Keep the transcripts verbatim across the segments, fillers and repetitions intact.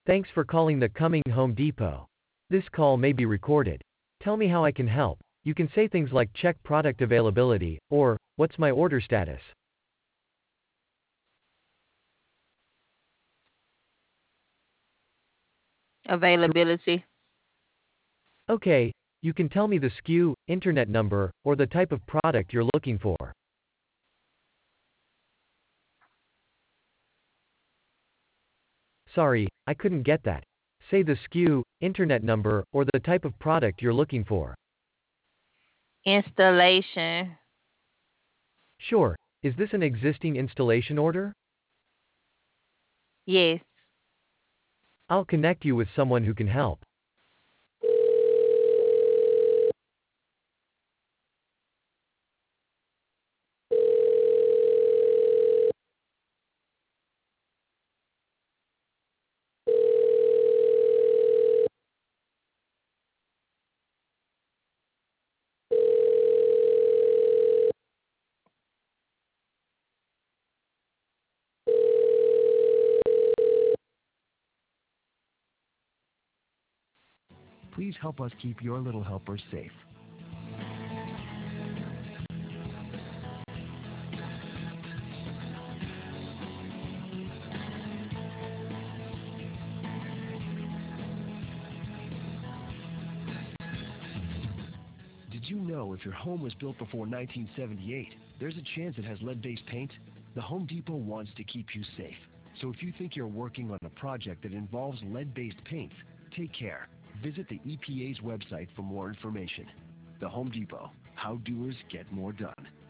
Thanks for calling the Coming Home Depot. This call may be recorded. Tell me how I can help. You can say things like check product availability, or, what's my order status? Availability. Okay, you can tell me the S K U, internet number, or the type of product you're looking for. Sorry, I couldn't get that. Say the S K U, internet number, or the type of product you're looking for. Installation. Sure, is this an existing installation order? Yes. I'll connect you with someone who can help. Please help us keep your little helpers safe. Did you know if your home was built before nineteen seventy-eight, there's a chance it has lead-based paint? The Home Depot wants to keep you safe. So if you think you're working on a project that involves lead-based paints, take care. Visit the E P A's website for more information. The Home Depot. How doers get more done.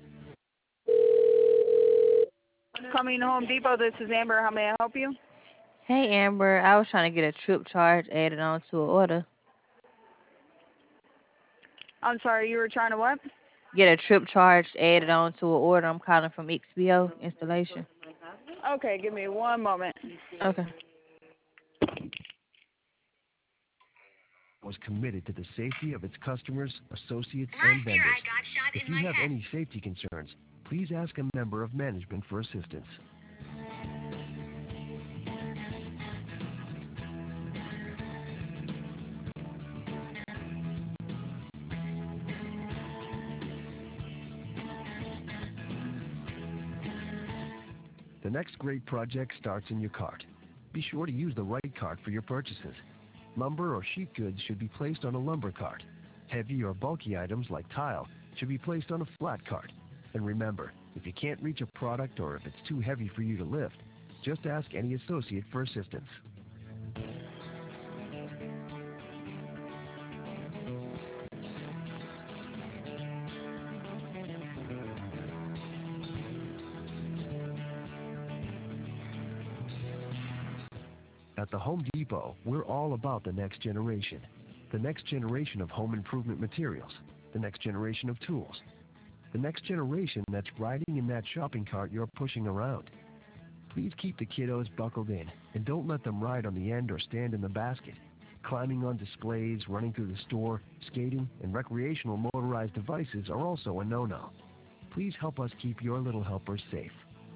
Coming to Home Depot, this is Amber. How may I help you? Hey Amber, I was trying to get a trip charge added on to an order. I'm sorry, you were trying to what? Get a trip charge added on to an order. I'm calling from X B O installation. Okay, give me one moment. Okay. Was committed to the safety of its customers, associates, and vendors. If you have any safety concerns, please ask a member of management for assistance. The next great project starts in your cart. Be sure to use the right cart for your purchases. Lumber or sheet goods should be placed on a lumber cart. Heavy or bulky items like tile should be placed on a flat cart. And remember, if you can't reach a product or if it's too heavy for you to lift, just ask any associate for assistance. At the Home Depot, we're all about the next generation. The next generation of home improvement materials. The next generation of tools. The next generation that's riding in that shopping cart you're pushing around. Please keep the kiddos buckled in and don't let them ride on the end or stand in the basket. Climbing on displays, running through the store, skating, and recreational motorized devices are also a no-no. Please help us keep your little helpers safe.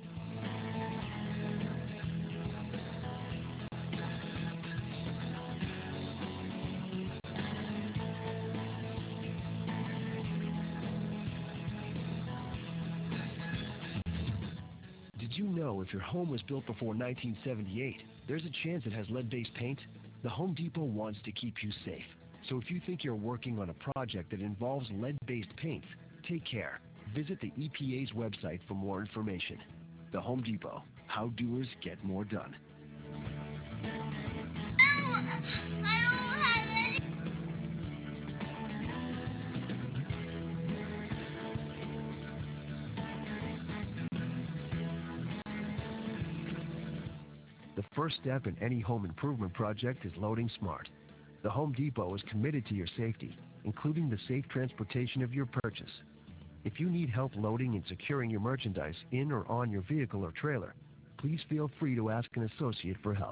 Did you know if your home was built before nineteen seventy-eight, there's a chance it has lead-based paint? The Home Depot wants to keep you safe. So if you think you're working on a project that involves lead-based paints, take care. Visit the E P A's website for more information. The Home Depot. How doers get more done. The first step in any home improvement project is loading smart. The Home Depot is committed to your safety, including the safe transportation of your purchase. If you need help loading and securing your merchandise in or on your vehicle or trailer, please feel free to ask an associate for help.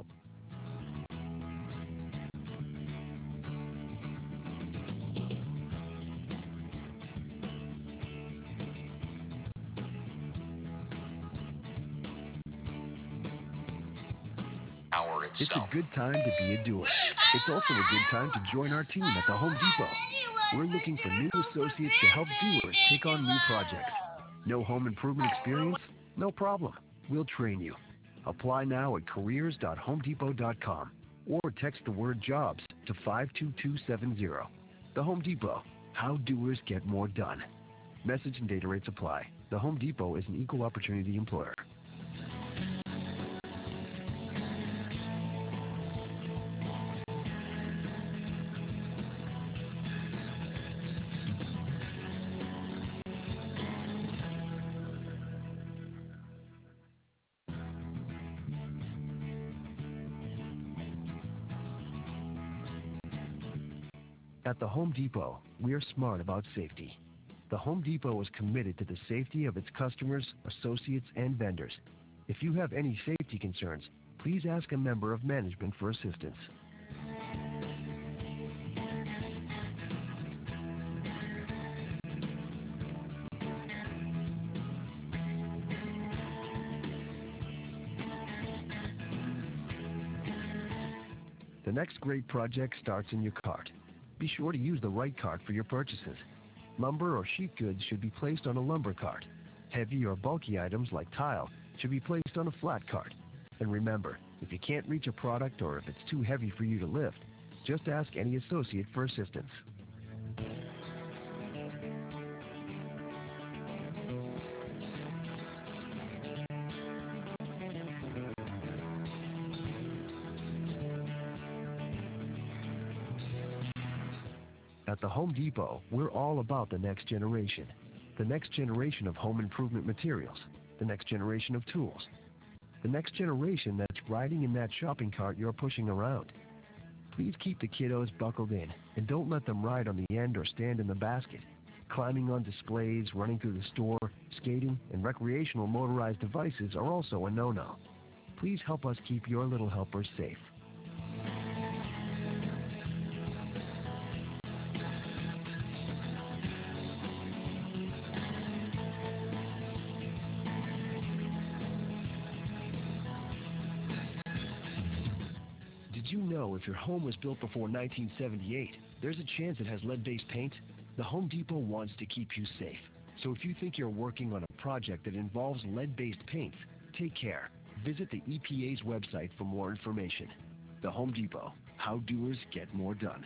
Our It's a good time to be a doer. It's also a good time to join our team at the Home Depot. We're looking for new associates to help doers take on new projects. No home improvement experience? No problem. We'll train you. Apply now at careers dot home depot dot com or text the word jobs to five two two seven zero. The Home Depot. How doers get more done. Message and data rates apply. The Home Depot is an equal opportunity employer. At the Home Depot, we're smart about safety. The Home Depot is committed to the safety of its customers, associates, and vendors. If you have any safety concerns, please ask a member of management for assistance. The next great project starts in your cart. Be sure to use the right cart for your purchases. Lumber or sheet goods should be placed on a lumber cart. Heavy or bulky items like tile should be placed on a flat cart. And remember, if you can't reach a product or if it's too heavy for you to lift, just ask any associate for assistance. At the Home Depot, we're all about the next generation. The next generation of home improvement materials. The next generation of tools. The next generation that's riding in that shopping cart you're pushing around. Please keep the kiddos buckled in and don't let them ride on the end or stand in the basket. Climbing on displays, running through the store, skating, and recreational motorized devices are also a no-no. Please help us keep your little helpers safe. Did you know if your home was built before nineteen seventy-eight, there's a chance it has lead-based paint? The Home Depot wants to keep you safe. So if you think you're working on a project that involves lead-based paints, take care. Visit the E P A's website for more information. The Home Depot. How doers get more done.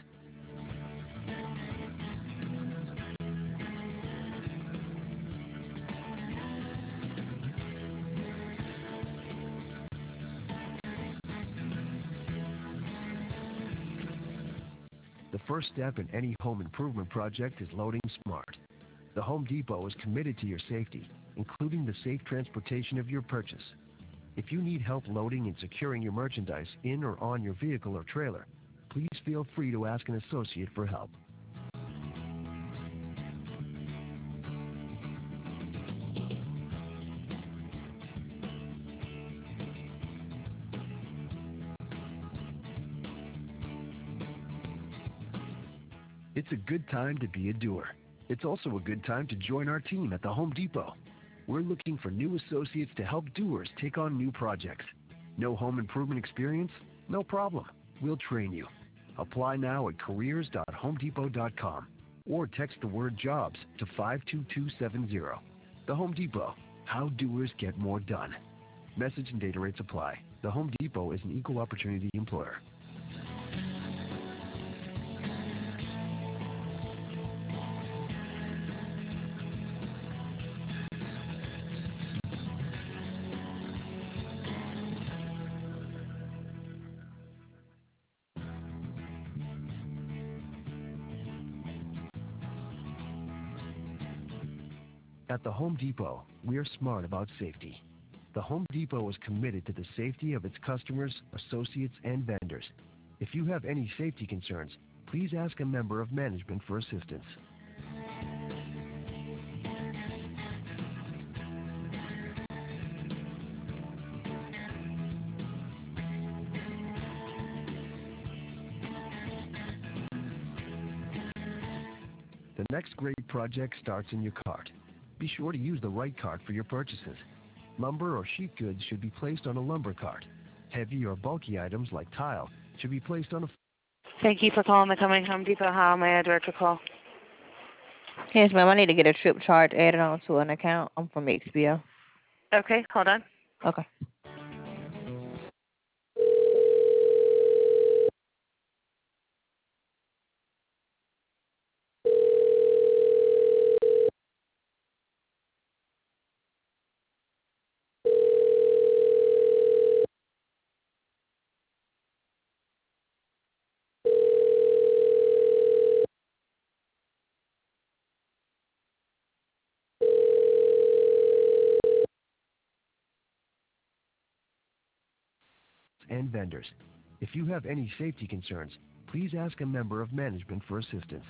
The first step in any home improvement project is loading smart. The Home Depot is committed to your safety, including the safe transportation of your purchase. If you need help loading and securing your merchandise in or on your vehicle or trailer, please feel free to ask an associate for help. It's a good time to be a doer. It's also a good time to join our team at the Home Depot. We're looking for new associates to help doers take on new projects. No home improvement experience? No problem. We'll train you. Apply now at careers dot home depot dot com or text the word jobs to five two two seven zero. The Home Depot. How doers get more done. Message and data rates apply. The Home Depot is an equal opportunity employer. At the Home Depot, we're smart about safety. The Home Depot is committed to the safety of its customers, associates, and vendors. If you have any safety concerns, please ask a member of management for assistance. The next great project starts in your cart. Be sure to use the right cart for your purchases. Lumber or sheet goods should be placed on a lumber cart. Heavy or bulky items like tile should be placed on a... Thank you for calling the Coming Home Depot. How may I direct your call? Yes, ma'am. I need to get a trip charge added on to an account. I'm from X B O. Okay, hold on. Okay. and vendors. If you have any safety concerns, please ask a member of management for assistance.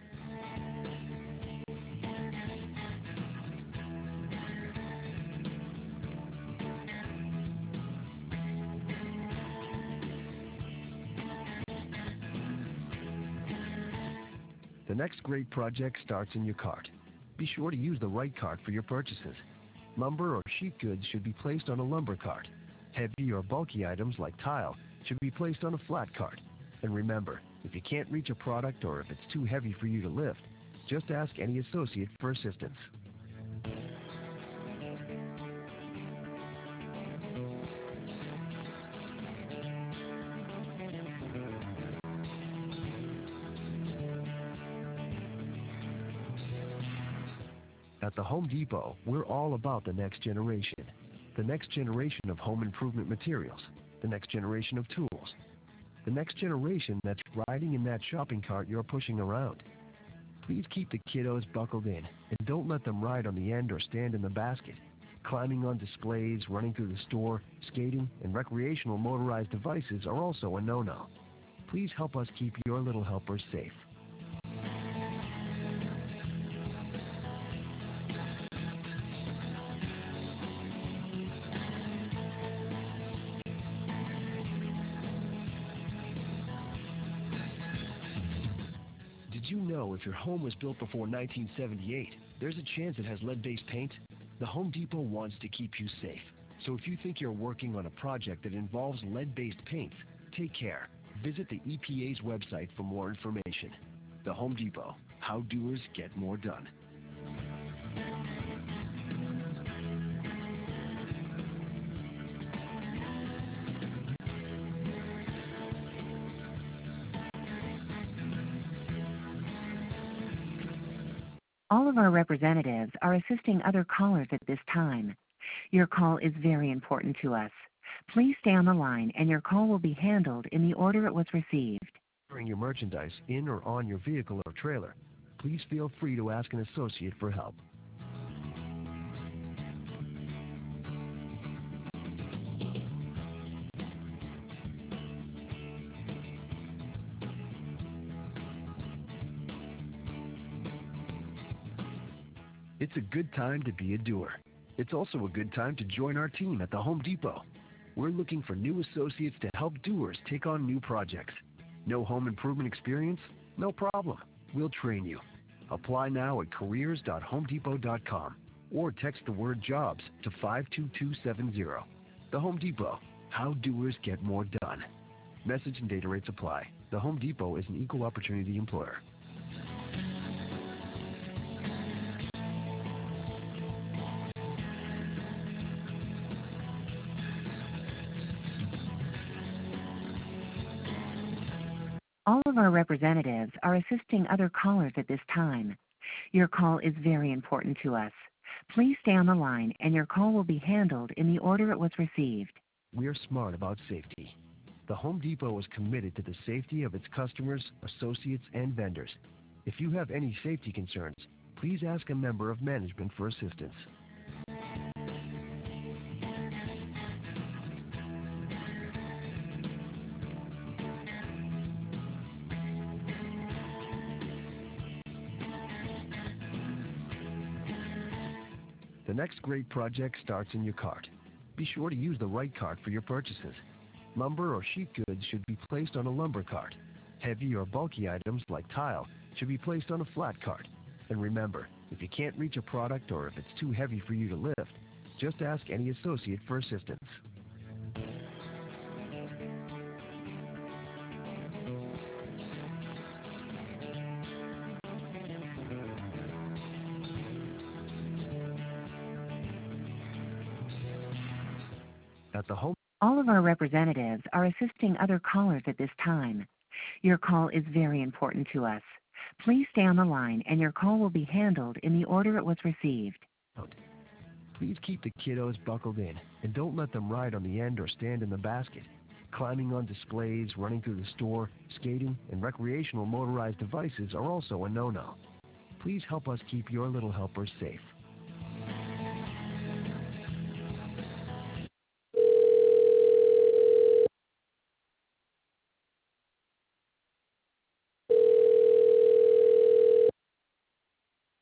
The next great project starts in your cart. Be sure to use the right cart for your purchases. Lumber or sheet goods should be placed on a lumber cart. Heavy or bulky items like tile should be placed on a flat cart. And remember, if you can't reach a product or if it's too heavy for you to lift, just ask any associate for assistance. At the Home Depot, we're all about the next generation. The next generation of home improvement materials. The next generation of tools. The next generation that's riding in that shopping cart you're pushing around. Please keep the kiddos buckled in and don't let them ride on the end or stand in the basket. Climbing on displays, running through the store, skating, and recreational motorized devices are also a no-no. Please help us keep your little helpers safe. Did you know if your home was built before nineteen seventy-eight, there's a chance it has lead-based paint? The Home Depot wants to keep you safe. So if you think you're working on a project that involves lead-based paints, take care. Visit the E P A's website for more information. The Home Depot, how doers get more done. All of our representatives are assisting other callers at this time. Your call is very important to us. Please stay on the line and your call will be handled in the order it was received. Bring your merchandise in or on your vehicle or trailer. Please feel free to ask an associate for help. It's a good time to be a doer. It's also a good time to join our team at the Home Depot. We're looking for new associates to help doers take on new projects. No home improvement experience? No problem. We'll train you. Apply now at careers dot home depot dot com or text the word jobs to five two two seven zero. The Home Depot, how doers get more done. Message and data rates apply. The Home Depot is an equal opportunity employer. All of our representatives are assisting other callers at this time. Your call is very important to us. Please stay on the line and your call will be handled in the order it was received. We're smart about safety. The Home Depot is committed to the safety of its customers, associates, and vendors. If you have any safety concerns, please ask a member of management for assistance. The next great project starts in your cart. Be sure to use the right cart for your purchases. Lumber or sheet goods should be placed on a lumber cart. Heavy or bulky items like tile should be placed on a flat cart. And remember, if you can't reach a product or if it's too heavy for you to lift, just ask any associate for assistance. At the home All of our representatives are assisting other callers at this time. Your call is very important to us. Please stay on the line and your call will be handled in the order it was received. Please keep the kiddos buckled in and don't let them ride on the end or stand in the basket. Climbing on displays, running through the store, skating, and recreational motorized devices are also a no-no. Please help us keep your little helpers safe.